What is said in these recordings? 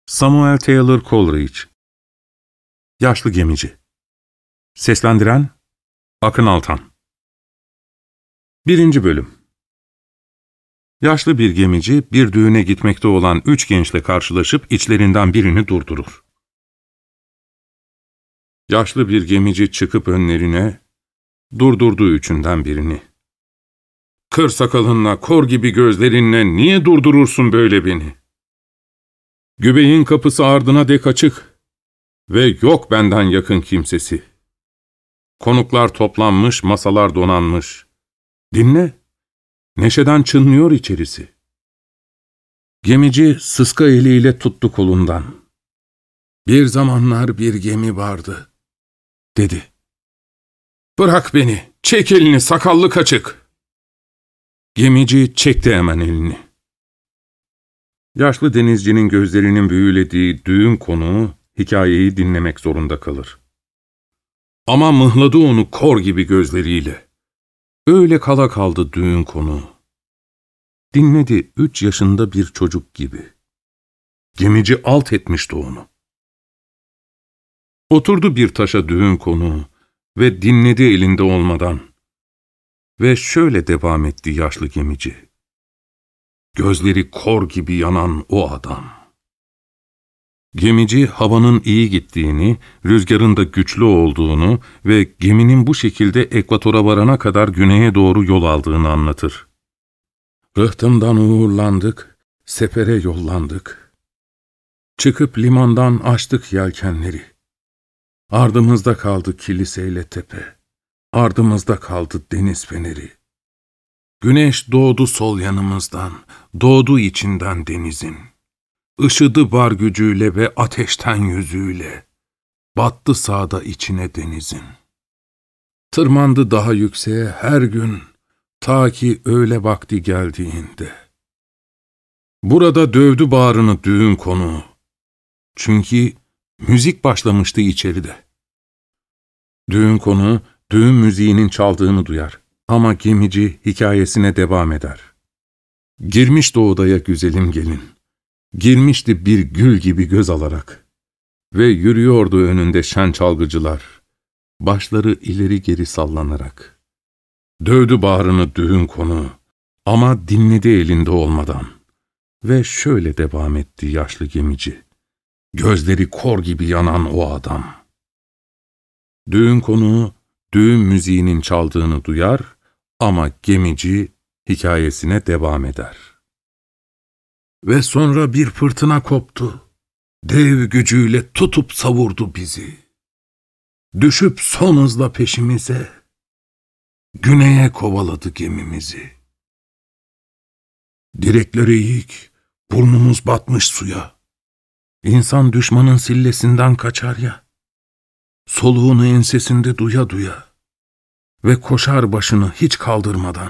Samuel Taylor Coleridge. Yaşlı Gemici. Seslendiren Akın Altan. 1. Bölüm. Yaşlı bir gemici, bir düğüne gitmekte olan 3 gençle karşılaşıp içlerinden birini durdurur. Yaşlı bir gemici çıkıp önlerine, durdurdu üçünden birini. "Kır sakalınla, kor gibi gözlerinle niye durdurursun böyle beni? Güveyin kapısı ardına dek açık ve yok benden yakın kimsesi. Konuklar toplanmış, masalar donanmış. Dinle, neşeden çınlıyor içerisi." Gemici sıska eliyle tuttu kolundan. "Bir zamanlar bir gemi vardı," dedi. "Bırak beni, çek elini sakallı kaçık." Gemici çekti hemen elini. Yaşlı denizcinin gözlerinin büyülediği düğün konuğu hikayeyi dinlemek zorunda kalır. Ama mıhladı onu kor gibi gözleriyle. Öyle kala kaldı düğün konuğu. Dinledi 3 yaşında bir çocuk gibi. Gemici alt etmişti onu. Oturdu bir taşa düğün konuğu ve dinledi elinde olmadan. Ve şöyle devam etti yaşlı gemici. Gözleri kor gibi yanan o adam. Gemici havanın iyi gittiğini, rüzgarın da güçlü olduğunu ve geminin bu şekilde ekvatora varana kadar güneye doğru yol aldığını anlatır. "Rıhtımdan uğurlandık, sefere yollandık. Çıkıp limandan açtık yelkenleri. Ardımızda kaldı kiliseyle tepe, ardımızda kaldı deniz feneri. Güneş doğdu sol yanımızdan, doğdu içinden denizin. Işıdı var gücüyle ve ateşten yüzüyle, battı sağda içine denizin. Tırmandı daha yükseğe her gün, ta ki öğle vakti geldiğinde. Burada dövdü bağrını düğün konuğu. Çünkü müzik başlamıştı içeride." Düğün konuğu, düğün müziğinin çaldığını duyar. Ama gemici hikayesine devam eder. Girmişti odaya güzelim gelin. Girmişti bir gül gibi göz alarak. Ve yürüyordu önünde şen çalgıcılar. Başları ileri geri sallanarak. Dövdü bağrını düğün konuğu. Ama dinledi elinde olmadan. Ve şöyle devam etti yaşlı gemici. Gözleri kor gibi yanan o adam. Düğün konuğu, düğün müziğinin çaldığını duyar ama gemici hikayesine devam eder. Ve sonra bir fırtına koptu. Dev gücüyle tutup savurdu bizi. Düşüp son hızla peşimize, güneye kovaladı gemimizi. Direkleri eğik, burnumuz batmış suya. İnsan düşmanın sillesinden kaçar ya, soluğunu ensesinde duya duya ve koşar başını hiç kaldırmadan.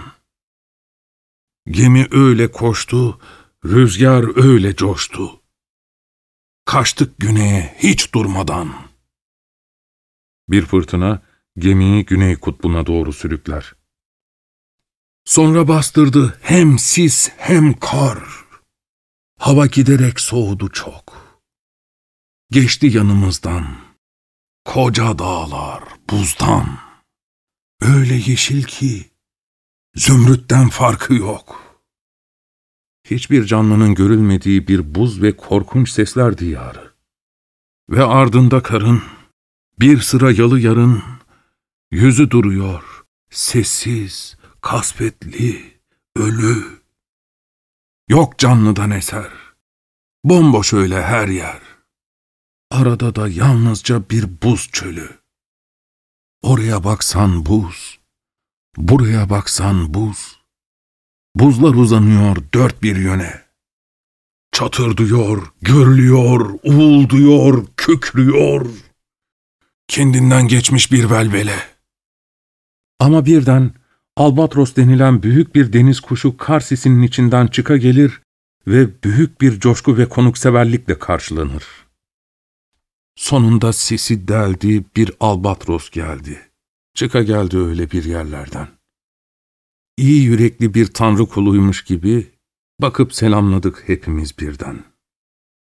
Gemi öyle koştu, rüzgar öyle coştu. Kaçtık güneye hiç durmadan. Bir fırtına gemiyi güney kutbuna doğru sürükler. Sonra bastırdı hem sis hem kar. Hava giderek soğudu çok. Geçti yanımızdan koca dağlar buzdan. Öyle yeşil ki zümrütten farkı yok. Hiçbir canlının görülmediği bir buz ve korkunç sesler diyarı. Ve ardında karın, bir sıra yalı yarın, yüzü duruyor, sessiz, kasvetli, ölü. Yok canlıdan eser, bomboş öyle her yer. Arada da yalnızca bir buz çölü. Oraya baksan buz, buraya baksan buz. Buzlar uzanıyor dört bir yöne. Çatırdıyor, gürlüyor, uğulduyor, kükrüyor. Kendinden geçmiş bir velvele. Ama birden albatros denilen büyük bir deniz kuşu kar sisinin içinden çıka gelir ve büyük bir coşku ve konukseverlikle karşılanır. Sonunda sesi deldi, bir albatros geldi. Çıka geldi öyle bir yerlerden. İyi yürekli bir tanrı kuluymuş gibi bakıp selamladık hepimiz birden.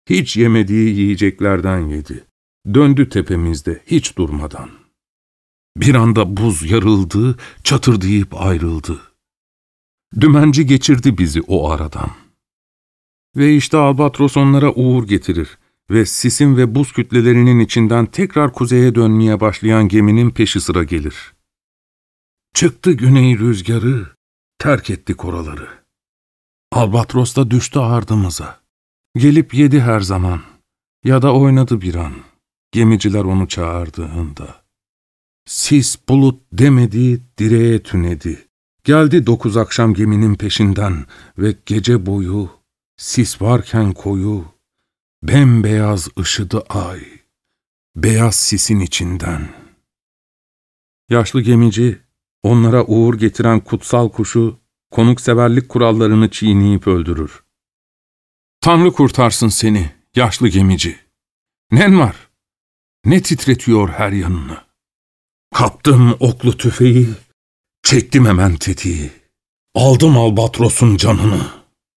Hiç yemediği yiyeceklerden yedi. Döndü tepemizde hiç durmadan. Bir anda buz yarıldı, çatırdayıp ayrıldı. Dümenci geçirdi bizi o aradan. Ve işte Albatros onlara uğur getirir ve sisin ve buz kütlelerinin içinden tekrar kuzeye dönmeye başlayan geminin peşi sıra gelir. Çıktı güney rüzgarı, terk ettik oraları. Albatros da düştü ardımıza. Gelip yedi her zaman ya da oynadı bir an, gemiciler onu çağırdığında. Sis bulut demedi, direğe tünedi. Geldi 9 akşam geminin peşinden ve gece boyu, sis varken koyu, bembeyaz ışıdı ay, beyaz sisin içinden. Yaşlı gemici, onlara uğur getiren kutsal kuşu, konukseverlik kurallarını çiğneyip öldürür. Tanrı kurtarsın seni, yaşlı gemici. Nen var? Ne titretiyor her yanını? Kaptım oklu tüfeği, çektim hemen tetiği. Aldım Albatros'un canını.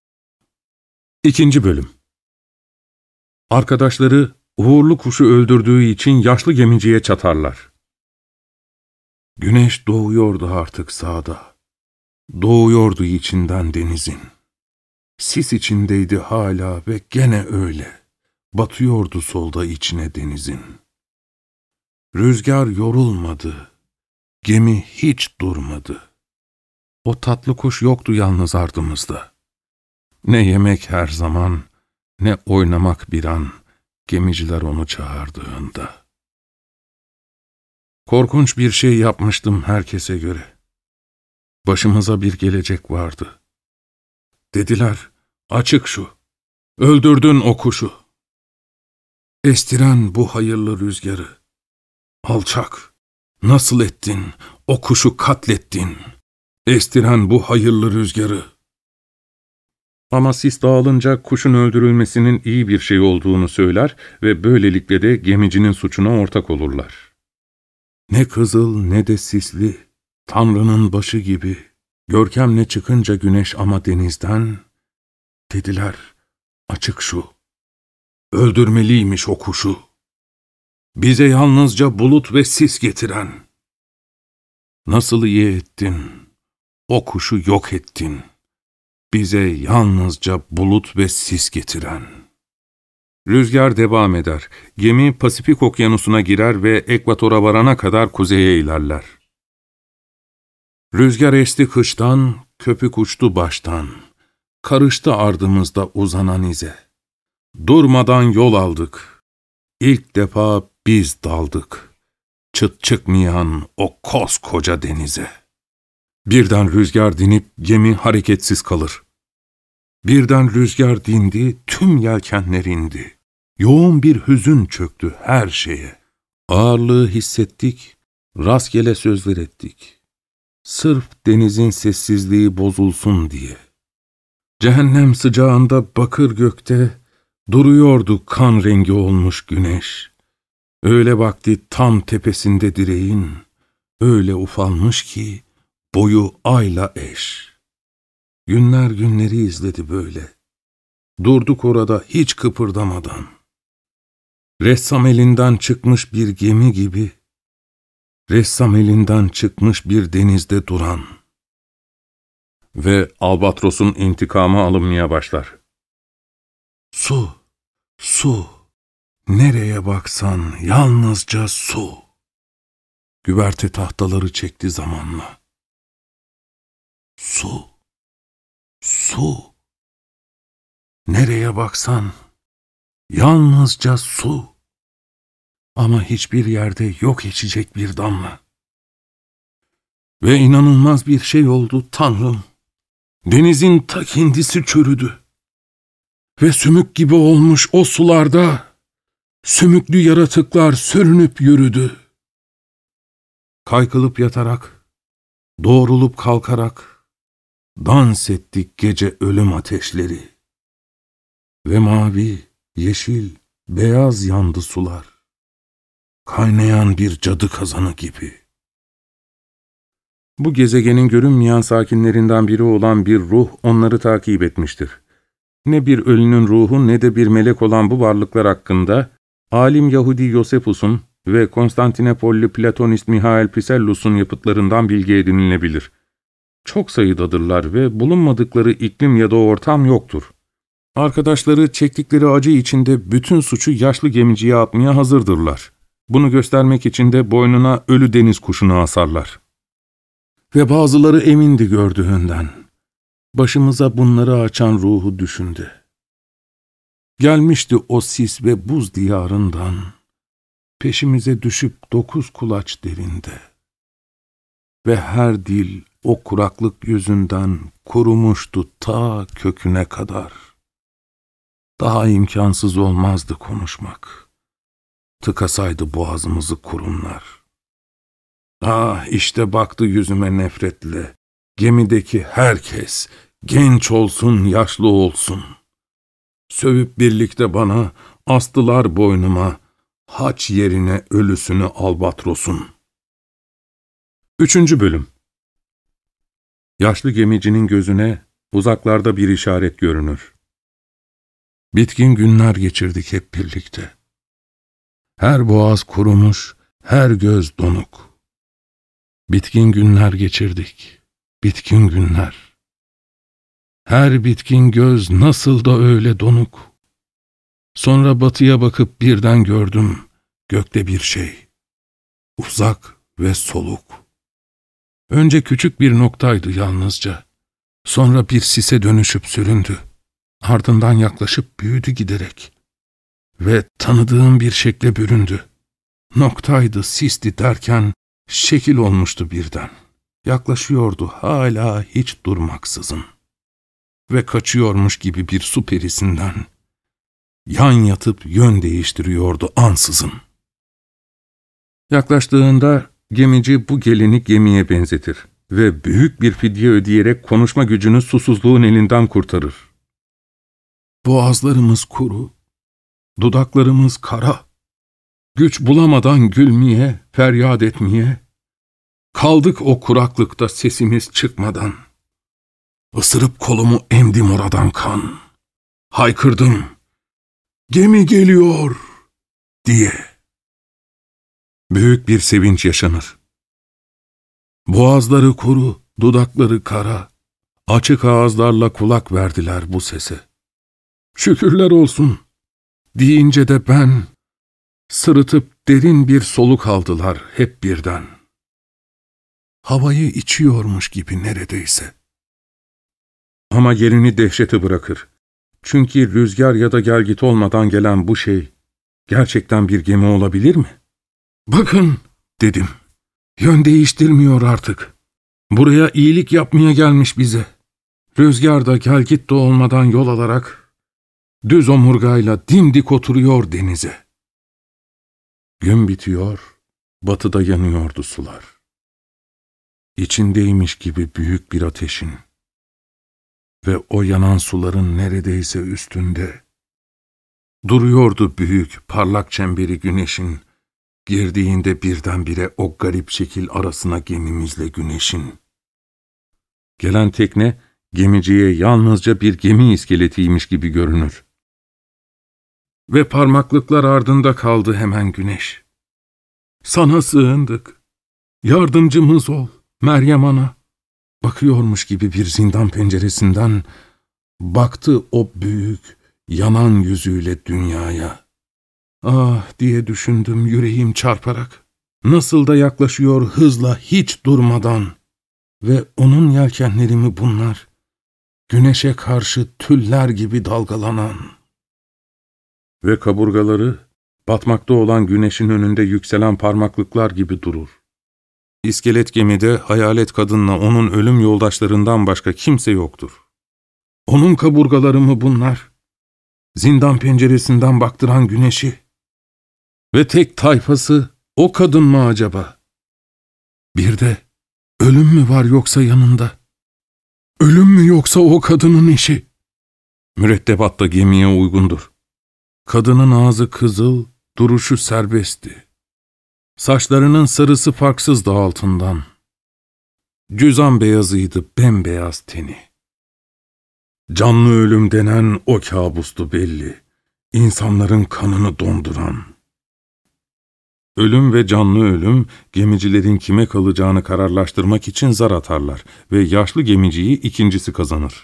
2. Bölüm. Arkadaşları uğurlu kuşu öldürdüğü için yaşlı gemiciye çatarlar. Güneş doğuyordu artık sağda. Doğuyordu içinden denizin. Sis içindeydi hala ve gene öyle. Batıyordu solda içine denizin. Rüzgar yorulmadı. Gemi hiç durmadı. O tatlı kuş yoktu yalnız ardımızda. Ne yemek her zaman, ne oynamak bir an, gemiciler onu çağırdığında. Korkunç bir şey yapmıştım herkese göre. Başımıza bir gelecek vardı. Dediler, açık şu, öldürdün o kuşu. Estiren bu hayırlı rüzgarı. Alçak, nasıl ettin, o kuşu katlettin. Estiren bu hayırlı rüzgarı. Ama sis dağılınca kuşun öldürülmesinin iyi bir şey olduğunu söyler ve böylelikle de gemicinin suçuna ortak olurlar. Ne kızıl ne de sisli, Tanrı'nın başı gibi, görkemle çıkınca güneş ama denizden, dediler, açık şu, öldürmeliymiş o kuşu. Bize yalnızca bulut ve sis getiren. Nasıl iyi ettin, o kuşu yok ettin. Bize yalnızca bulut ve sis getiren. Rüzgar devam eder. Gemi Pasifik Okyanusu'na girer ve ekvatora varana kadar kuzeye ilerler. Rüzgar esti kıştan, köpük uçtu baştan. Karıştı ardımızda uzanan ize. Durmadan yol aldık. İlk defa biz daldık. Çıt çıkmayan o koskoca denize. Birden rüzgar dinip gemi hareketsiz kalır. Birden rüzgar dindi, tüm yelkenler indi. Yoğun bir hüzün çöktü her şeye. Ağırlığı hissettik, rastgele sözler ettik. Sırf denizin sessizliği bozulsun diye. Cehennem sıcağında bakır gökte duruyordu kan rengi olmuş güneş. Öyle vakti tam tepesinde direğin, öyle ufalmış ki boyu ayla eş. Günler günleri izledi böyle. Durduk orada hiç kıpırdamadan. Ressam elinden çıkmış bir gemi gibi, ressam elinden çıkmış bir denizde duran. Ve Albatros'un intikamı alınmaya başlar. Su, su, nereye baksan yalnızca su. Güverte tahtaları çekti zamanla. Su, su. Nereye baksan yalnızca su. Ama hiçbir yerde yok içecek bir damla. Ve inanılmaz bir şey oldu Tanrım. Denizin ta kendisi çürüdü. Ve sümük gibi olmuş o sularda sümüklü yaratıklar sürünüp yürüdü. Kaykılıp yatarak, doğrulup kalkarak dans ettik gece ölüm ateşleri. Ve mavi, yeşil, beyaz yandı sular. Kaynayan bir cadı kazanı gibi. Bu gezegenin görünmeyen sakinlerinden biri olan bir ruh onları takip etmiştir. Ne bir ölünün ruhu ne de bir melek olan bu varlıklar hakkında alim Yahudi Yosefus'un ve Konstantinopolli Platonist Mihail Psellus'un yapıtlarından bilgi edinilebilir. Çok sayıdadırlar ve bulunmadıkları iklim ya da ortam yoktur. Arkadaşları çektikleri acı içinde bütün suçu yaşlı gemiciye atmaya hazırdırlar. Bunu göstermek için de boynuna ölü deniz kuşunu asarlar. Ve bazıları emindi gördüğünden. Başımıza bunları açan ruhu düşündü. Gelmişti o sis ve buz diyarından, peşimize düşüp 9 kulaç derinde. Ve her dil o kuraklık yüzünden kurumuştu ta köküne kadar. Daha imkansız olmazdı konuşmak. Tıkasaydı boğazımızı kurumlar. Ah, işte baktı yüzüme nefretle. Gemideki herkes, genç olsun, yaşlı olsun. Sövüp birlikte bana, astılar boynuma, haç yerine ölüsünü albatrosun. 3. Bölüm. Yaşlı gemicinin gözüne uzaklarda bir işaret görünür. Bitkin günler geçirdik hep birlikte. Her boğaz kurumuş, her göz donuk. Bitkin günler geçirdik, bitkin günler. Her bitkin göz nasıl da öyle donuk. Sonra batıya bakıp birden gördüm, gökte bir şey. Uzak ve soluk. Önce küçük bir noktaydı yalnızca. Sonra bir sise dönüşüp süründü. Ardından yaklaşıp büyüdü giderek. Ve tanıdığım bir şekle büründü. Noktaydı, sisti derken şekil olmuştu birden. Yaklaşıyordu hala hiç durmaksızın. Ve kaçıyormuş gibi bir su perisinden. Yan yatıp yön değiştiriyordu ansızın. Yaklaştığında gemici bu gelini gemiye benzetir ve büyük bir fidye ödeyerek konuşma gücünü susuzluğun elinden kurtarır. Boğazlarımız kuru, dudaklarımız kara, güç bulamadan gülmeye, feryat etmeye, kaldık o kuraklıkta sesimiz çıkmadan. Isırıp kolumu emdim oradan kan, haykırdım, gemi geliyor diye. Büyük bir sevinç yaşanır. Boğazları kuru, dudakları kara, açık ağızlarla kulak verdiler bu sese. Şükürler olsun deyince de ben, sırıtıp derin bir soluk aldılar hep birden. Havayı içiyormuş gibi neredeyse. Ama yerini dehşete bırakır. Çünkü rüzgar ya da gelgit olmadan gelen bu şey, gerçekten bir gemi olabilir mi? Bakın, dedim. Yön değiştirmiyor artık. Buraya iyilik yapmaya gelmiş bize. Rüzgarda gelgit de olmadan yol alarak, düz omurgayla dimdik oturuyor denize. Gün bitiyor, batıda yanıyordu sular. İçindeymiş gibi büyük bir ateşin ve o yanan suların neredeyse üstünde duruyordu büyük parlak çemberi güneşin, girdiğinde birdenbire o garip şekil arasına gemimizle güneşin. Gelen tekne gemiciye yalnızca bir gemi iskeletiymiş gibi görünür. Ve parmaklıklar ardında kaldı hemen güneş. Sana sığındık, yardımcımız ol, Meryem Ana. Bakıyormuş gibi bir zindan penceresinden baktı o büyük, yanan yüzüyle dünyaya. Ah diye düşündüm yüreğim çarparak. Nasıl da yaklaşıyor hızla hiç durmadan. Ve onun yelkenleri mi bunlar? Güneşe karşı tüller gibi dalgalanan. Ve kaburgaları batmakta olan güneşin önünde yükselen parmaklıklar gibi durur. İskelet gemide hayalet kadınla onun ölüm yoldaşlarından başka kimse yoktur. Onun kaburgaları mı bunlar? Zindan penceresinden baktıran güneşi. Ve tek tayfası o kadın mı acaba? Bir de ölüm mü var yoksa yanında? Ölüm mü yoksa o kadının işi? Mürettebat da gemiye uygundur. Kadının ağzı kızıl, duruşu serbestti. Saçlarının sarısı farksızdı altından. Cüzan beyazıydı bembeyaz teni. Canlı ölüm denen o kabustu belli. İnsanların kanını donduran. Ölüm ve canlı ölüm, gemicilerin kime kalacağını kararlaştırmak için zar atarlar ve yaşlı gemiciyi ikincisi kazanır.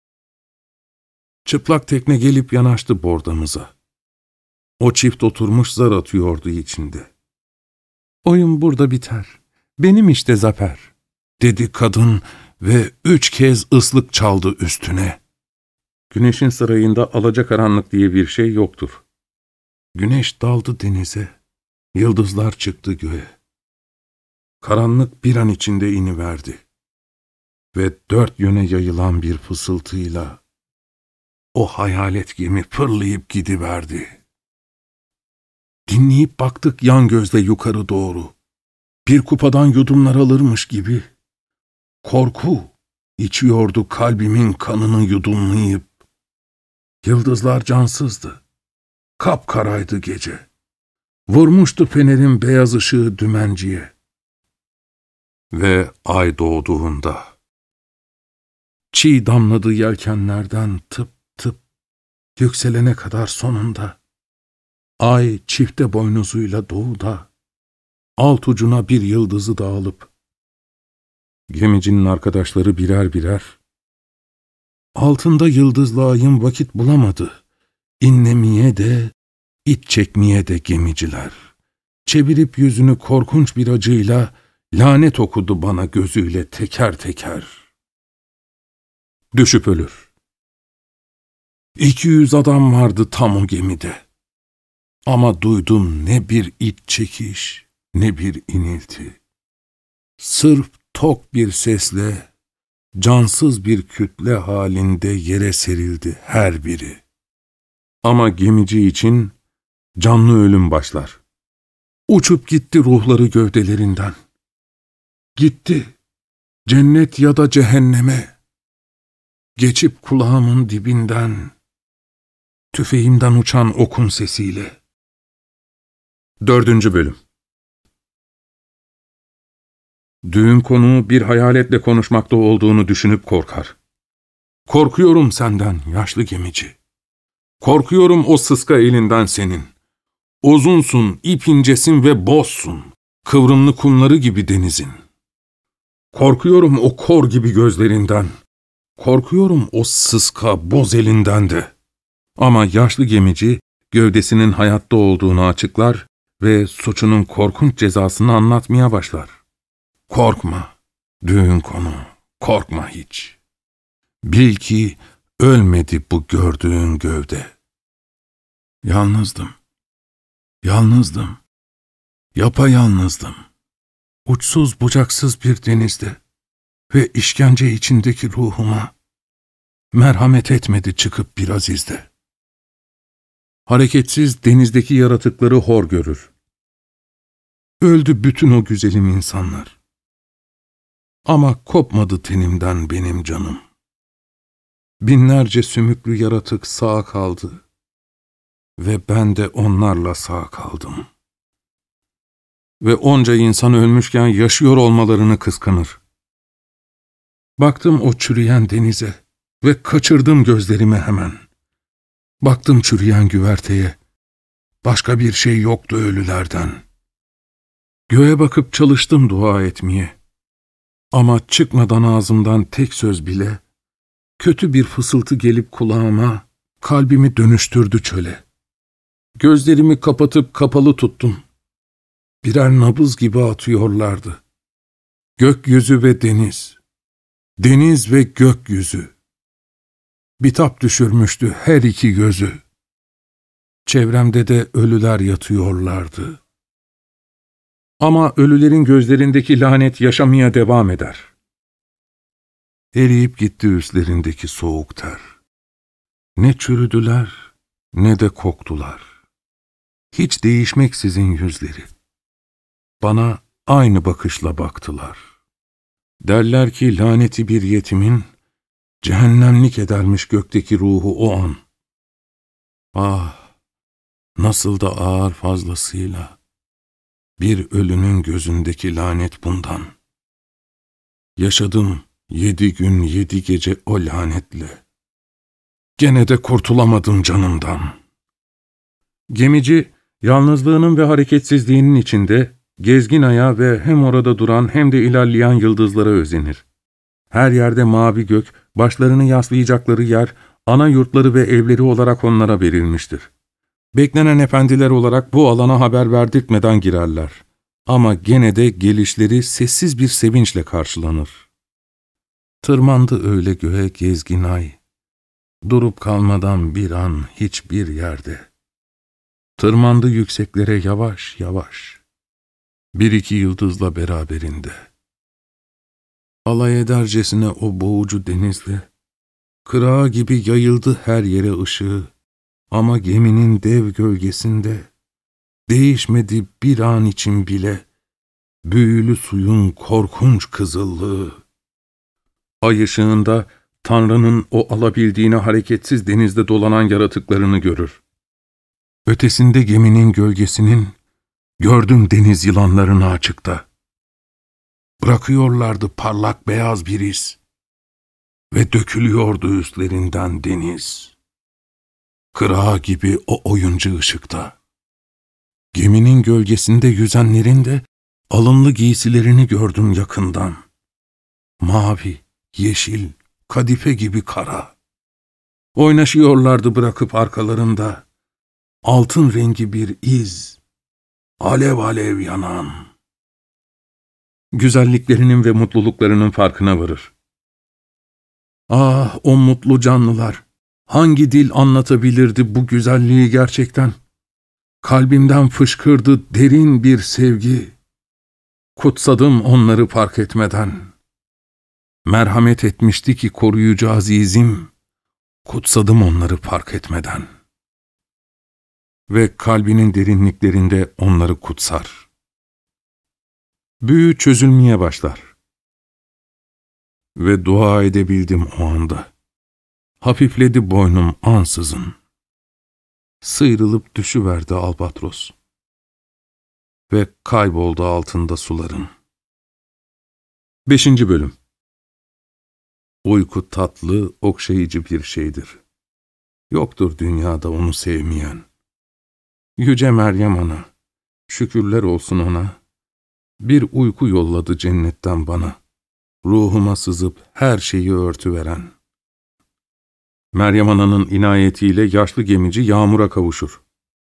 Çıplak tekne gelip yanaştı bordamıza. O çift oturmuş zar atıyordu içinde. "Oyun burada biter. Benim işte zafer," dedi kadın ve 3 kez ıslık çaldı üstüne. Güneşin sarayında alacakaranlık diye bir şey yoktur. Güneş daldı denize, yıldızlar çıktı göğe. Karanlık bir an içinde iniverdi ve 4 yöne yayılan bir fısıltıyla o hayalet gemi fırlayıp gidiverdi. Dinleyip baktık yan gözle yukarı doğru. Bir kupadan yudumlar alırmış gibi. Korku içiyordu kalbimin kanını yudumlayıp. Yıldızlar cansızdı. Kapkaraydı gece. Vurmuştu fenerin beyaz ışığı dümenciye. Ve ay doğduğunda çiğ damladı yelkenlerden tıp tıp yükselene kadar sonunda. Ay çifte boynuzuyla doğuda, alt ucuna bir yıldızı dağılıp, gemicinin arkadaşları birer birer, altında yıldızlı ayın vakit bulamadı, inlemeye de, iç çekmeye de gemiciler. Çevirip yüzünü korkunç bir acıyla, lanet okudu bana gözüyle teker teker. Düşüp ölür. 200 adam vardı tam o gemide. Ama duydum ne bir iç çekiş, ne bir inilti. Sırf tok bir sesle, cansız bir kütle halinde yere serildi her biri. Ama gemici için canlı ölüm başlar. Uçup gitti ruhları gövdelerinden. Gitti, cennet ya da cehenneme. Geçip kulağımın dibinden, tüfeğimden uçan okun sesiyle. 4. Bölüm. Düğün konuğu bir hayaletle konuşmakta olduğunu düşünüp korkar. Korkuyorum senden yaşlı gemici. Korkuyorum o sıska elinden senin. Uzunsun, ip incesin ve bozsun. Kıvrımlı kumları gibi denizin. Korkuyorum o kor gibi gözlerinden. Korkuyorum o sıska, boz elinden de. Ama yaşlı gemici gövdesinin hayatta olduğunu açıklar ve suçunun korkunç cezasını anlatmaya başlar. Korkma, düğün konuğu, korkma hiç. Bil ki ölmedi bu gördüğün gövde. Yalnızdım, yalnızdım, yapayalnızdım. Uçsuz bucaksız bir denizde ve işkence içindeki ruhuma merhamet etmedi çıkıp biraz izde. Hareketsiz denizdeki yaratıkları hor görür. Öldü bütün o güzelim insanlar. Ama kopmadı tenimden benim canım. Binlerce sümüklü yaratık sağ kaldı ve ben de onlarla sağ kaldım. Ve onca insan ölmüşken yaşıyor olmalarını kıskanır. Baktım o çürüyen denize ve kaçırdım gözlerimi hemen. Baktım çürüyen güverteye, başka bir şey yoktu ölülerden. Göğe bakıp çalıştım dua etmeye. Ama çıkmadan ağzımdan tek söz bile, kötü bir fısıltı gelip kulağıma, kalbimi dönüştürdü çöle. Gözlerimi kapatıp kapalı tuttum. Birer nabız gibi atıyorlardı. Gökyüzü ve deniz, deniz ve gökyüzü. Bitap düşürmüştü her iki gözü. Çevremde de ölüler yatıyorlardı. Ama ölülerin gözlerindeki lanet yaşamaya devam eder. Eriyip gitti üstlerindeki soğuk ter. Ne çürüdüler, ne de koktular. Hiç değişmeksizin yüzleri. Bana aynı bakışla baktılar. Derler ki laneti bir yetimin, cehennemlik edermiş gökteki ruhu o an. Ah, nasıl da ağır fazlasıyla. Bir ölünün gözündeki lanet bundan. Yaşadım 7 gün 7 gece o lanetle. Gene de kurtulamadım canımdan. Gemici, yalnızlığının ve hareketsizliğinin içinde, gezgin aya ve hem orada duran hem de ilerleyen yıldızlara özenir. Her yerde mavi gök, başlarını yaslayacakları yer, ana yurtları ve evleri olarak onlara verilmiştir. Beklenen efendiler olarak bu alana haber verdirtmeden girerler. Ama gene de gelişleri sessiz bir sevinçle karşılanır. Tırmandı öyle göğe gezgin ay, durup kalmadan bir an hiçbir yerde. Tırmandı yükseklere yavaş yavaş, bir iki yıldızla beraberinde. Alay edercesine o boğucu denizle, kırağı gibi yayıldı her yere ışığı, ama geminin dev gölgesinde, değişmedi bir an için bile, büyülü suyun korkunç kızıllığı. Ay ışığında, Tanrı'nın o alabildiğine hareketsiz denizde dolanan yaratıklarını görür. Ötesinde geminin gölgesinin, gördüm deniz yılanlarını açıkta. Bırakıyorlardı parlak beyaz bir iz ve dökülüyordu üstlerinden deniz. Kırağı gibi o oyuncu ışıkta. Geminin gölgesinde yüzenlerin de alımlı giysilerini gördüm yakından. Mavi, yeşil, kadife gibi kara. Oynaşıyorlardı bırakıp arkalarında altın rengi bir iz, alev alev yanan. Güzelliklerinin ve mutluluklarının farkına varır. Ah, o mutlu canlılar! Hangi dil anlatabilirdi bu güzelliği gerçekten? Kalbimden fışkırdı derin bir sevgi. Kutsadım onları fark etmeden. Merhamet etmişti ki koruyucu azizim, kutsadım onları fark etmeden. Ve kalbinin derinliklerinde onları kutsar. Büyü çözülmeye başlar. Ve dua edebildim o anda. Hafifledi boynum ansızın. Sıyrılıp düşüverdi albatros. Ve kayboldu altında suların. 5. Bölüm. Uyku tatlı, okşayıcı bir şeydir. Yoktur dünyada onu sevmeyen. Yüce Meryem Ana, şükürler olsun ona, bir uyku yolladı cennetten bana, ruhuma sızıp her şeyi örtüveren. Meryem Ana'nın inayetiyle yaşlı gemici Yağmur'a kavuşur.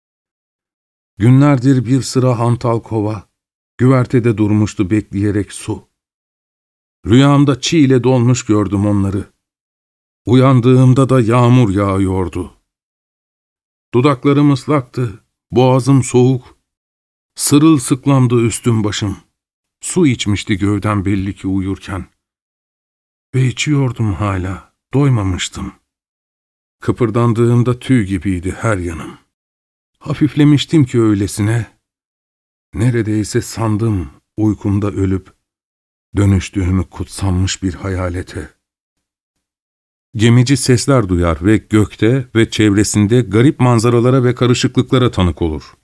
Günlerdir bir sıra hantal kova, güvertede durmuştu bekleyerek su. Rüyamda çiğ ile dolmuş gördüm onları. Uyandığımda da yağmur yağıyordu. Dudaklarım ıslaktı, boğazım soğuk. Sırılsıklamdı üstüm başım. Su içmişti gövdem belli ki uyurken. Ve içiyordum hala, doymamıştım. Kıpırdandığımda tüy gibiydi her yanım. Hafiflemiştim ki öylesine. Neredeyse sandım uykumda ölüp dönüştüğümü kutsanmış bir hayalete. Gemici sesler duyar ve gökte ve çevresinde garip manzaralara ve karışıklıklara tanık olur.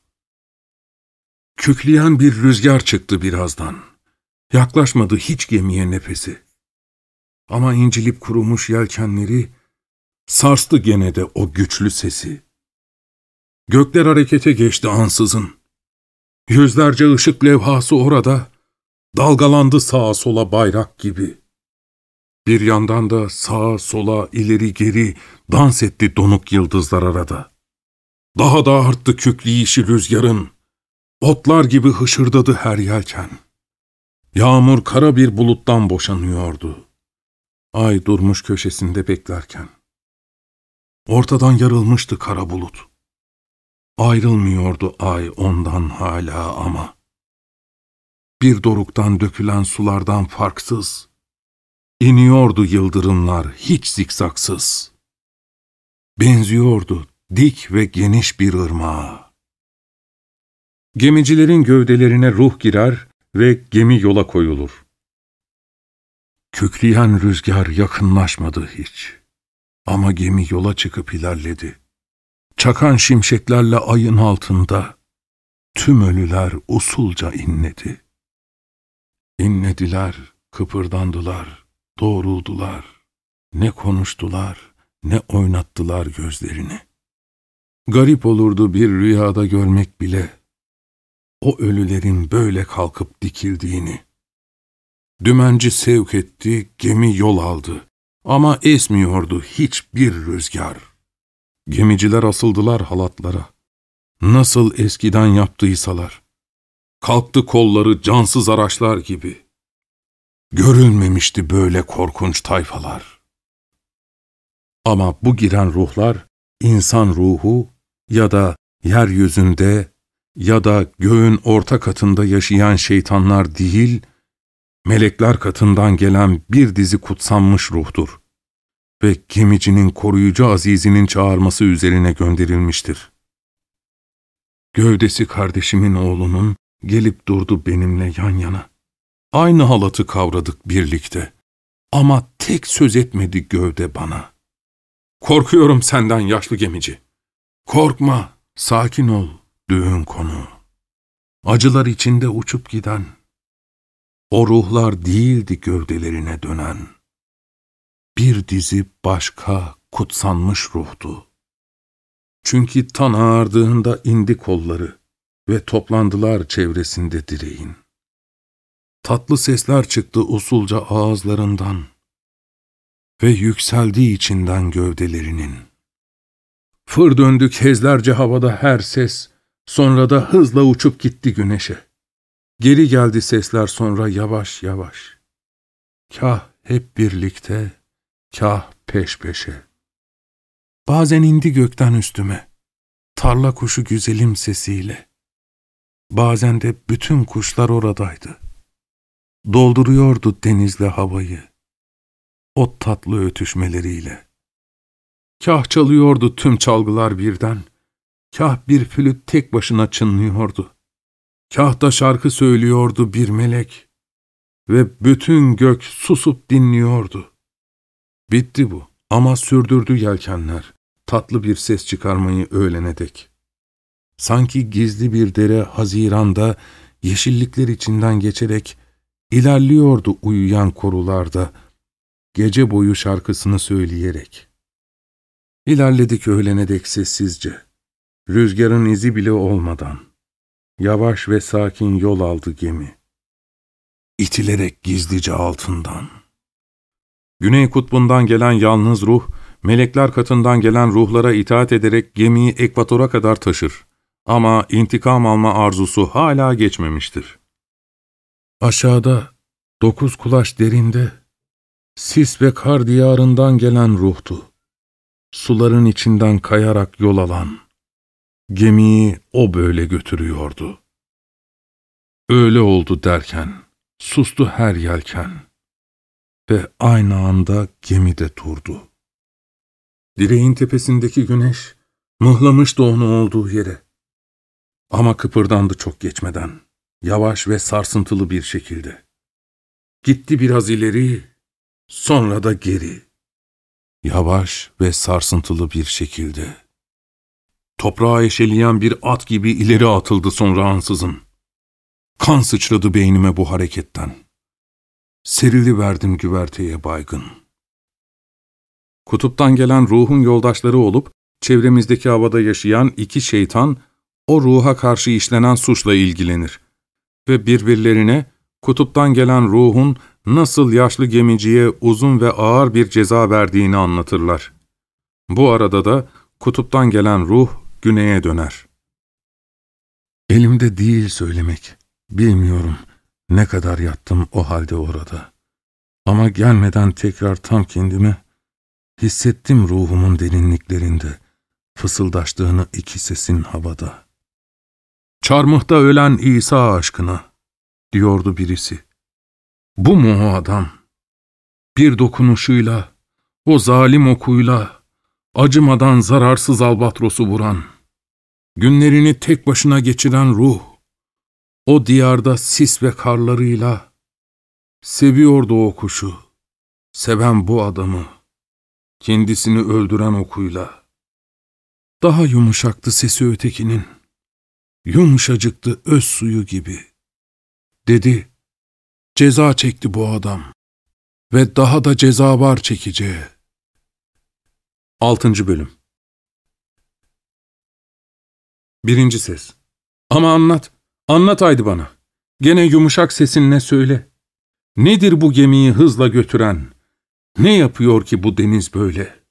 Kükleyen bir rüzgar çıktı birazdan. Yaklaşmadı hiç gemiye nefesi. Ama incilip kurumuş yelkenleri sarstı gene de o güçlü sesi. Gökler harekete geçti ansızın. Yüzlerce ışık levhası orada, dalgalandı sağa sola bayrak gibi. Bir yandan da sağa sola ileri geri dans etti donuk yıldızlar arada. Daha da arttı kükreyişi rüzgarın, otlar gibi hışırdadı her yelken. Yağmur kara bir buluttan boşanıyordu. Ay durmuş köşesinde beklerken. Ortadan yarılmıştı kara bulut. Ayrılmıyordu ay ondan hala ama. Bir doruktan dökülen sulardan farksız, İniyordu yıldırımlar hiç zikzaksız. Benziyordu dik ve geniş bir ırmağa. Gemicilerin gövdelerine ruh girer ve gemi yola koyulur. Kükreyen rüzgar yakınlaşmadı hiç. Ama gemi yola çıkıp ilerledi. Çakan şimşeklerle ayın altında tüm ölüler usulca inledi. İnlediler, kıpırdandılar, doğruldular. Ne konuştular, ne oynattılar gözlerini. Garip olurdu bir rüyada görmek bile o ölülerin böyle kalkıp dikildiğini. Dümenci sevk etti, gemi yol aldı. Ama esmiyordu hiçbir rüzgar. Gemiciler asıldılar halatlara. Nasıl eskiden yaptıysalar. Kalktı kolları cansız araçlar gibi. Görülmemişti böyle korkunç tayfalar. Ama bu giren ruhlar, insan ruhu ya da yeryüzünde ya da göğün orta katında yaşayan şeytanlar değil, melekler katından gelen bir dizi kutsanmış ruhtur ve gemicinin koruyucu azizinin çağırması üzerine gönderilmiştir. Gövdesi kardeşimin oğlunun gelip durdu benimle yan yana. Aynı halatı kavradık birlikte ama tek söz etmedi gövde bana. Korkuyorum senden yaşlı gemici. Korkma, sakin ol, düğün konu. Acılar içinde uçup giden, o ruhlar değildi gövdelerine dönen. Bir dizi başka kutsanmış ruhtu. Çünkü tan ağardığında indi kolları ve toplandılar çevresinde direğin. Tatlı sesler çıktı usulca ağızlarından ve yükseldi içinden gövdelerinin. Fır döndü kezlerce havada her ses, sonra da hızla uçup gitti güneşe. Geri geldi sesler sonra yavaş yavaş. Kah hep birlikte, kah peş peşe. Bazen indi gökten üstüme, tarla kuşu güzelim sesiyle. Bazen de bütün kuşlar oradaydı. Dolduruyordu denizle havayı, o tatlı ötüşmeleriyle. Kah çalıyordu tüm çalgılar birden, kah bir flüt tek başına çınlıyordu. Kah da şarkı söylüyordu bir melek ve bütün gök susup dinliyordu. Bitti bu ama sürdürdü yelkenler, tatlı bir ses çıkarmayı öğlene dek. Sanki gizli bir dere haziranda yeşillikler içinden geçerek ilerliyordu uyuyan korularda, gece boyu şarkısını söyleyerek. İlerledik öğlene dek sessizce, rüzgarın izi bile olmadan. Yavaş ve sakin yol aldı gemi. İtilerek gizlice altından. Güney kutbundan gelen yalnız ruh, melekler katından gelen ruhlara itaat ederek gemiyi ekvatora kadar taşır. Ama intikam alma arzusu hala geçmemiştir. Aşağıda, 9 kulaç derinde, sis ve kar diyarından gelen ruhtu. Suların içinden kayarak yol alan, gemiyi o böyle götürüyordu. Öyle oldu derken, sustu her yelken ve aynı anda gemide durdu. Direğin tepesindeki güneş, mıhlamıştı onu olduğu yere. Ama kıpırdandı çok geçmeden, yavaş ve sarsıntılı bir şekilde. Gitti biraz ileri, sonra da geri. Yavaş ve sarsıntılı bir şekilde. Toprağa eşeleyen bir at gibi ileri atıldı sonra ansızın. Kan sıçradı beynime bu hareketten. Seriliverdim güverteye baygın. Kutuptan gelen ruhun yoldaşları olup, çevremizdeki havada yaşayan 2 şeytan, o ruha karşı işlenen suçla ilgilenir ve birbirlerine kutuptan gelen ruhun nasıl yaşlı gemiciye uzun ve ağır bir ceza verdiğini anlatırlar. Bu arada da kutuptan gelen ruh güneye döner. Elimde değil söylemek, bilmiyorum ne kadar yattım o halde orada. Ama gelmeden tekrar tam kendime, hissettim ruhumun derinliklerinde fısıldaştığını 2 sesin havada. Çarmıhta ölen İsa aşkına, diyordu birisi. Bu mu o adam? Bir dokunuşuyla, o zalim okuyla, acımadan zararsız albatrosu vuran, günlerini tek başına geçiren ruh, o diyarda sis ve karlarıyla, seviyordu o kuşu, seven bu adamı, kendisini öldüren okuyla. Daha yumuşaktı sesi ötekinin, yumuşacıktı öz suyu gibi. Dedi, ceza çekti bu adam ve daha da ceza var çekeceği. 6. Bölüm. 1. Ses. Ama anlat, anlat haydi bana. Gene yumuşak sesinle söyle. Nedir bu gemiyi hızla götüren? Ne yapıyor ki bu deniz böyle?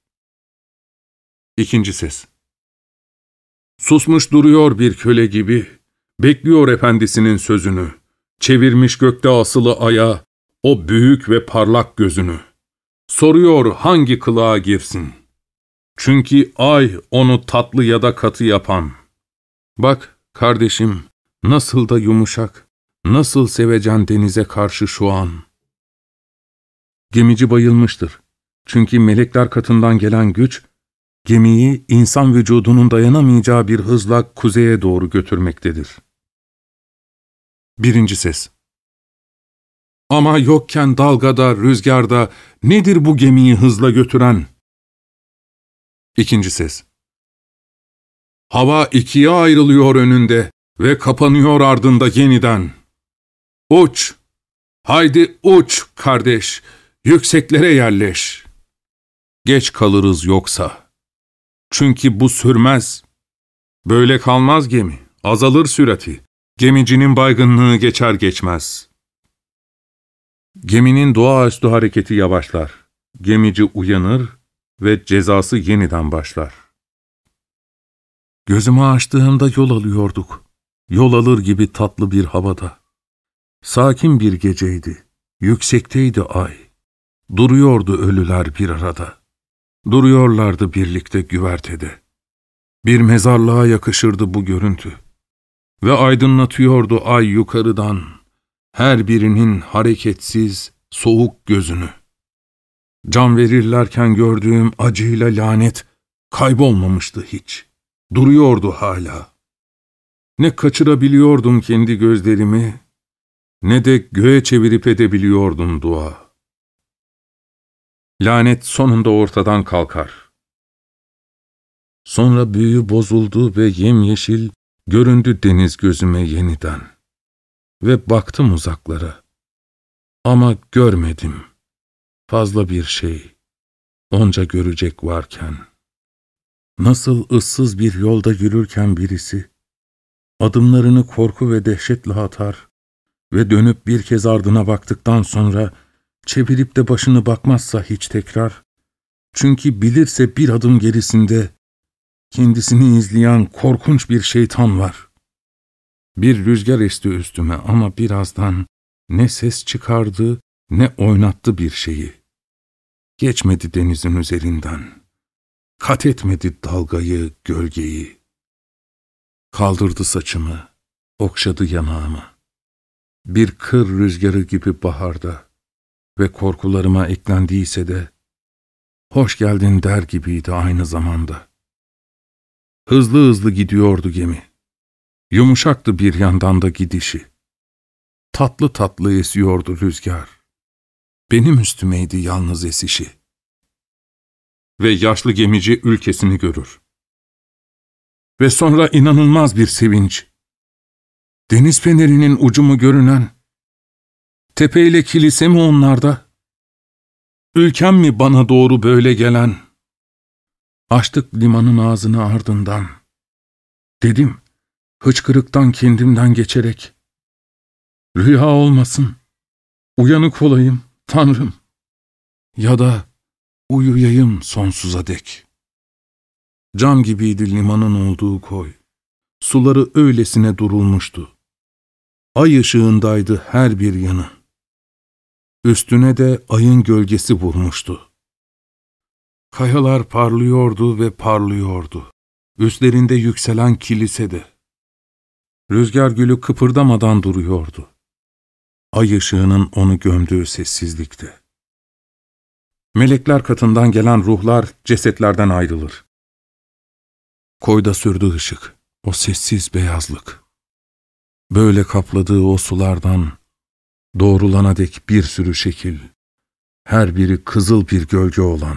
2. Ses. Susmuş duruyor bir köle gibi, bekliyor efendisinin sözünü, çevirmiş gökte asılı aya, o büyük ve parlak gözünü. Soruyor hangi kılığa girsin? Çünkü ay onu tatlı ya da katı yapan. Bak kardeşim, nasıl da yumuşak, nasıl sevecen denize karşı şu an. Gemici bayılmıştır. Çünkü melekler katından gelen güç, gemiyi insan vücudunun dayanamayacağı bir hızla kuzeye doğru götürmektedir. 1. Ses. Ama yokken dalgada, rüzgarda, nedir bu gemiyi hızla götüren? 2. Ses. Hava ikiye ayrılıyor önünde ve kapanıyor ardında yeniden. Uç, haydi uç kardeş, yükseklere yerleş. Geç kalırız yoksa. Çünkü bu sürmez. Böyle kalmaz gemi, azalır sürati. Gemicinin baygınlığı geçer geçmez. Geminin doğaüstü hareketi yavaşlar. Gemici uyanır ve cezası yeniden başlar. Gözümü açtığımda yol alıyorduk. Yol alır gibi tatlı bir havada. Sakin bir geceydi. Yüksekteydi ay. Duruyordu ölüler bir arada. Duruyorlardı birlikte güvertede. Bir mezarlığa yakışırdı bu görüntü. Ve aydınlatıyordu ay yukarıdan, her birinin hareketsiz, soğuk gözünü. Can verirlerken gördüğüm acıyla lanet kaybolmamıştı hiç. Duruyordu hala. Ne kaçırabiliyordum kendi gözlerimi, ne de göğe çevirip edebiliyordum dua. Lanet sonunda ortadan kalkar. Sonra büyü bozuldu ve yemyeşil göründü deniz gözüme yeniden. Ve baktım uzaklara. Ama görmedim. Fazla bir şey. Onca görecek varken. Nasıl ıssız bir yolda yürürken birisi, adımlarını korku ve dehşetle atar ve dönüp bir kez ardına baktıktan sonra, çevirip de başını bakmazsa hiç tekrar, çünkü bilirse bir adım gerisinde, kendisini izleyen korkunç bir şeytan var. Bir rüzgar esti üstüme ama birazdan ne ses çıkardı ne oynattı bir şeyi. Geçmedi denizin üzerinden. Kat etmedi dalgayı, gölgeyi. Kaldırdı saçımı, okşadı yanağımı. Bir kır rüzgarı gibi baharda ve korkularıma eklendiyse de, hoş geldin der gibiydi aynı zamanda. Hızlı hızlı gidiyordu gemi. Yumuşaktı bir yandan da gidişi. Tatlı tatlı esiyordu rüzgar. Benim üstümeydi yalnız esişi. Ve yaşlı gemici ülkesini görür. Ve sonra inanılmaz bir sevinç. Deniz fenerinin ucu mu görünen? Tepeyle kilise mi onlarda? Ülkem mi bana doğru böyle gelen? Açtık limanın ağzını ardından. Dedim, hıçkırıktan kendimden geçerek. Rüya olmasın, uyanık olayım Tanrım. Ya da uyuyayım sonsuza dek. Cam gibiydi limanın olduğu koy. Suları öylesine durulmuştu. Ay ışığındaydı her bir yanı. Üstüne de ayın gölgesi vurmuştu. Kayalar parlıyordu ve parlıyordu. Üstlerinde yükselen kilise de. Rüzgar gülü kıpırdamadan duruyordu. Ay ışığının onu gömdüğü sessizlikte. Melekler katından gelen ruhlar cesetlerden ayrılır. Koyda sürdü ışık, o sessiz beyazlık. Böyle kapladığı o sulardan doğrulana dek bir sürü şekil, her biri kızıl bir gölge olan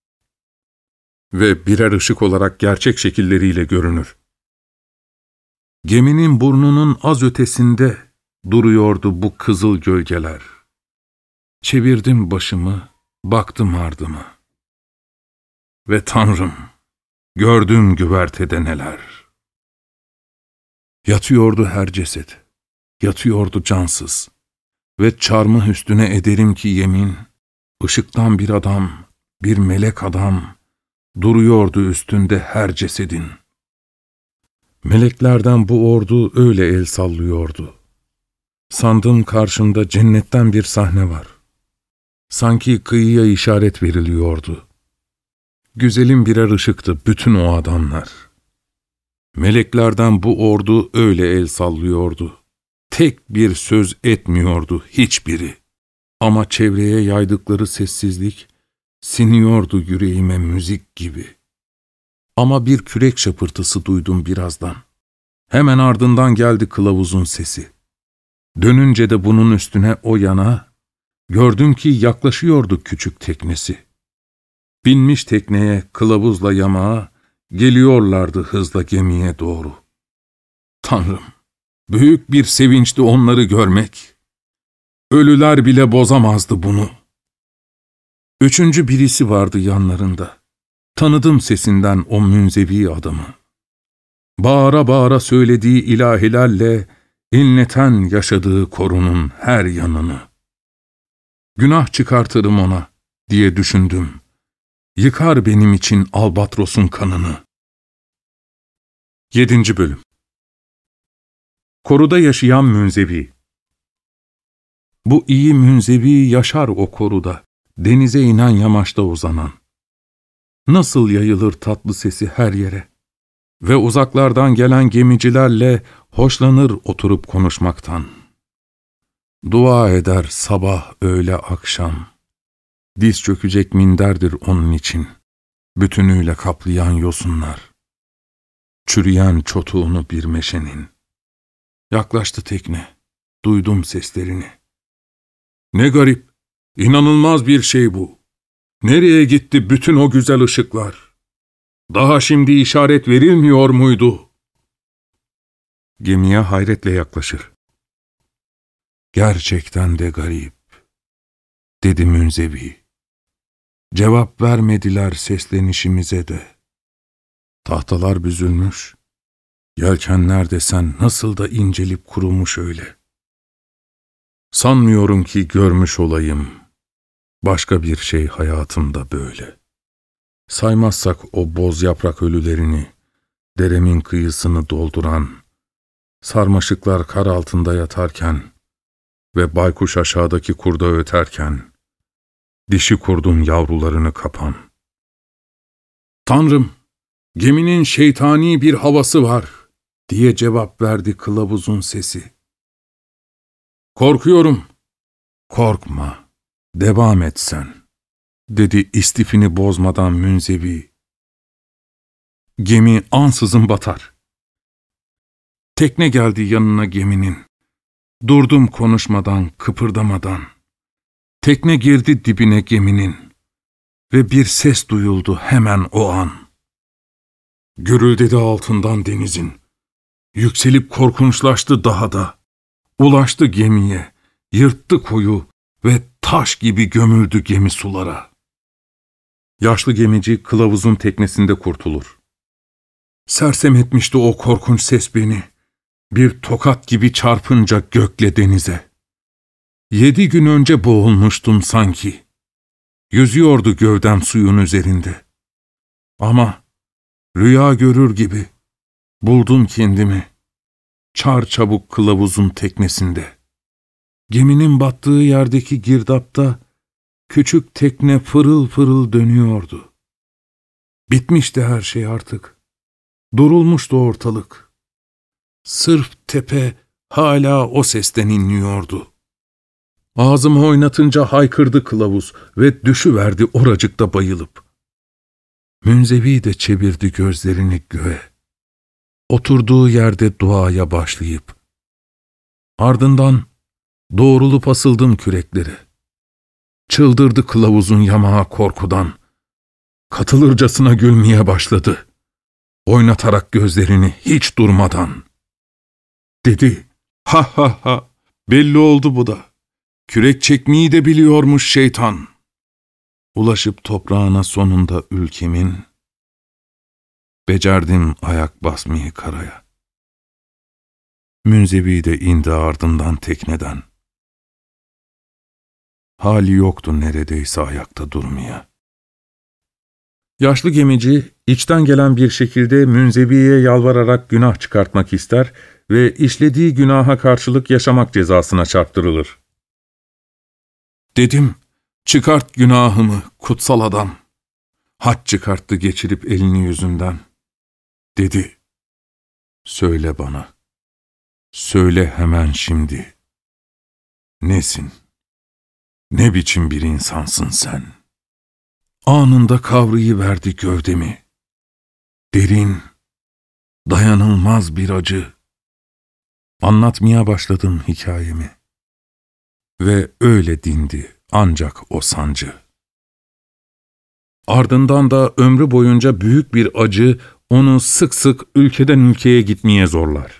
ve birer ışık olarak gerçek şekilleriyle görünür. Geminin burnunun az ötesinde duruyordu bu kızıl gölgeler. Çevirdim başımı, baktım ardıma. Ve Tanrım, gördüm güvertede neler. Yatıyordu her ceset, yatıyordu cansız. Ve çarmıh üstüne ederim ki yemin, ışıktan bir adam, bir melek adam, duruyordu üstünde her cesedin. Meleklerden bu ordu öyle el sallıyordu. Sandım karşımda cennetten bir sahne var. Sanki kıyıya işaret veriliyordu. Güzelim birer ışıktı bütün o adamlar. Meleklerden bu ordu öyle el sallıyordu. Tek bir söz etmiyordu hiçbiri. Ama çevreye yaydıkları sessizlik siniyordu yüreğime müzik gibi. Ama bir kürek şapırtısı duydum birazdan. Hemen ardından geldi kılavuzun sesi. Dönünce de bunun üstüne o yana, gördüm ki yaklaşıyordu küçük teknesi. Binmiş tekneye, kılavuzla yamağa, geliyorlardı hızla gemiye doğru. Tanrım, büyük bir sevinçti onları görmek. Ölüler bile bozamazdı bunu. Üçüncü birisi vardı yanlarında. Tanıdım sesinden o münzevi adamı. Bağıra bağıra söylediği ilahilerle inleten yaşadığı korunun her yanını. Günah çıkartırım ona diye düşündüm. Yıkar benim için albatrosun kanını. 7. Bölüm. Koruda yaşayan münzevi. Bu iyi münzevi yaşar o koruda, denize inen yamaçta uzanan. Nasıl yayılır tatlı sesi her yere ve uzaklardan gelen gemicilerle hoşlanır oturup konuşmaktan. Dua eder sabah, öğle, akşam. Diz çökecek minderdir onun için, bütünüyle kaplayan yosunlar. Çürüyen çotuğunu bir meşenin. Yaklaştı tekne, duydum seslerini. Ne garip, inanılmaz bir şey bu. Nereye gitti bütün o güzel ışıklar? Daha şimdi işaret verilmiyor muydu? Gemiye hayretle yaklaşır. Gerçekten de garip, dedi münzevi. Cevap vermediler seslenişimize de. Tahtalar büzülmüş, yelkenler desen nasıl da incelip kurumuş öyle. Sanmıyorum ki görmüş olayım başka bir şey hayatımda böyle. Saymazsak o boz yaprak ölülerini, deremin kıyısını dolduran, sarmaşıklar kar altında yatarken ve baykuş aşağıdaki kurda öterken, dişi kurdun yavrularını kapan. Tanrım, geminin şeytani bir havası var, diye cevap verdi kılavuzun sesi. Korkuyorum. Korkma, devam et sen, dedi istifini bozmadan münzevi. Gemi ansızın batar. Tekne geldi yanına geminin. Durdum konuşmadan, kıpırdamadan. Tekne girdi dibine geminin ve bir ses duyuldu hemen o an. Gürüldedi altından denizin. Yükselip korkunçlaştı daha da. Ulaştı gemiye, yırttı koyu ve taş gibi gömüldü gemi sulara. Yaşlı gemici kılavuzun teknesinde kurtulur. Sersem etmişti o korkunç ses beni. Bir tokat gibi çarpınca gökle denize. 7 gün önce boğulmuştum sanki. Yüzüyordu gövdem suyun üzerinde. Ama rüya görür gibi buldum kendimi çarçabuk kılavuzun teknesinde. Geminin battığı yerdeki girdapta küçük tekne fırıl fırıl dönüyordu. Bitmişti her şey artık. Durulmuştu ortalık. Sırf tepe hala o sesten inliyordu. Ağzımı oynatınca haykırdı kılavuz ve düşüverdi oracıkta bayılıp. Münzevi de çevirdi gözlerini göğe. Oturduğu yerde duaya başlayıp. Ardından doğrulup asıldım küreklere. Çıldırdı kılavuzun yamağı korkudan. Katılırcasına gülmeye başladı. Oynatarak gözlerini hiç durmadan. Dedi, ha ha ha, belli oldu bu da. Kürek çekmeyi de biliyormuş şeytan. Ulaşıp toprağına sonunda ülkemin, becerdim ayak basmayı karaya. Münzevi de indi ardından tekneden. Hali yoktu neredeyse ayakta durmaya. Yaşlı gemici, içten gelen bir şekilde Münzevi'ye yalvararak günah çıkartmak ister ve işlediği günaha karşılık yaşamak cezasına çarptırılır. Dedim, çıkart günahımı kutsal adam. Hac çıkarttı geçirip elini yüzünden. Dedi, söyle bana, söyle hemen şimdi. Nesin? Ne biçim bir insansın sen? Anında kavrayıverdi gövdemi. Derin, dayanılmaz bir acı. Anlatmaya başladım hikayemi. Ve öyle dindi ancak o sancı. Ardından da ömrü boyunca büyük bir acı onu sık sık ülkeden ülkeye gitmeye zorlar.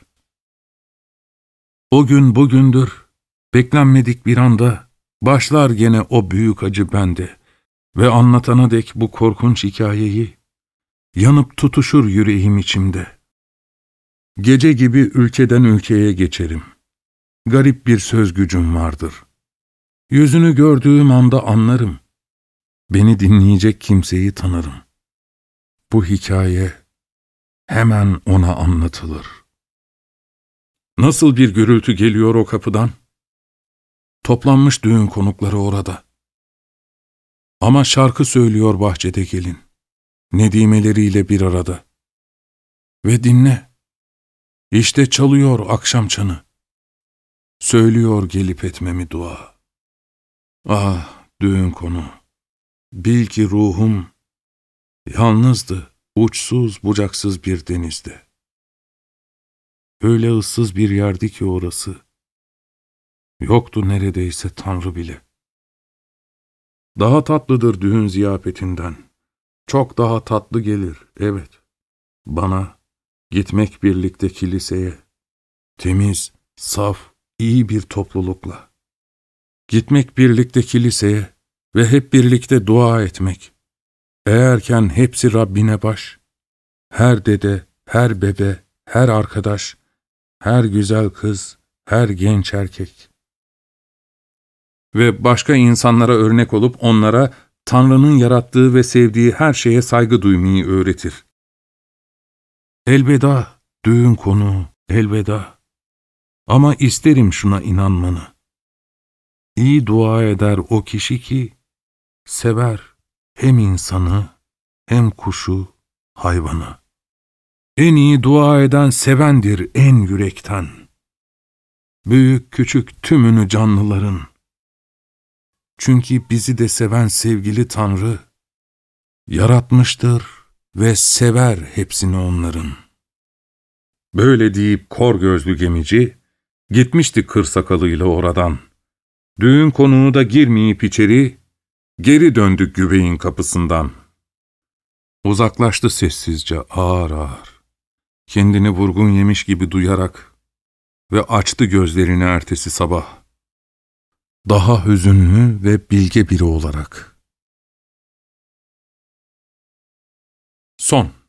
O gün bugündür, beklenmedik bir anda başlar gene o büyük acı bende ve anlatana dek bu korkunç hikayeyi yanıp tutuşur yüreğim içimde. Gece gibi ülkeden ülkeye geçerim. Garip bir söz gücüm vardır. Yüzünü gördüğüm anda anlarım. Beni dinleyecek kimseyi tanırım. Bu hikaye hemen ona anlatılır. Nasıl bir gürültü geliyor o kapıdan? Toplanmış düğün konukları orada. Ama şarkı söylüyor bahçede gelin, nedimeleriyle bir arada. Ve dinle, işte çalıyor akşam çanı. Söylüyor gelip etmemi dua. Ah düğün konu, bil ki ruhum yalnızdı, uçsuz bucaksız bir denizde. Öyle ıssız bir yerdi ki orası. Yoktu neredeyse Tanrı bile. Daha tatlıdır düğün ziyafetinden. Çok daha tatlı gelir, evet. Bana gitmek birlikte kiliseye, temiz, saf, iyi bir toplulukla. Gitmek birlikte kiliseye ve hep birlikte dua etmek. Eğerken hepsi Rabbine baş, her dede, her bebe, her arkadaş, her güzel kız, her genç erkek. Ve başka insanlara örnek olup onlara Tanrı'nın yarattığı ve sevdiği her şeye saygı duymayı öğretir. Elveda, düğün konu, elveda. Ama isterim şuna inanmanı. İyi dua eder o kişi ki, sever hem insanı, hem kuşu, hayvanı. En iyi dua eden sevendir en yürekten. Büyük küçük tümünü canlıların. Çünkü bizi de seven sevgili Tanrı, yaratmıştır ve sever hepsini onların. Böyle deyip kor gözlü gemici, gitmişti kır sakalıyla oradan. Düğün konuğu da girmeyip içeri, geri döndük güveyin kapısından. Uzaklaştı sessizce ağır ağır, kendini vurgun yemiş gibi duyarak ve açtı gözlerini ertesi sabah. Daha hüzünlü ve bilge biri olarak. Son.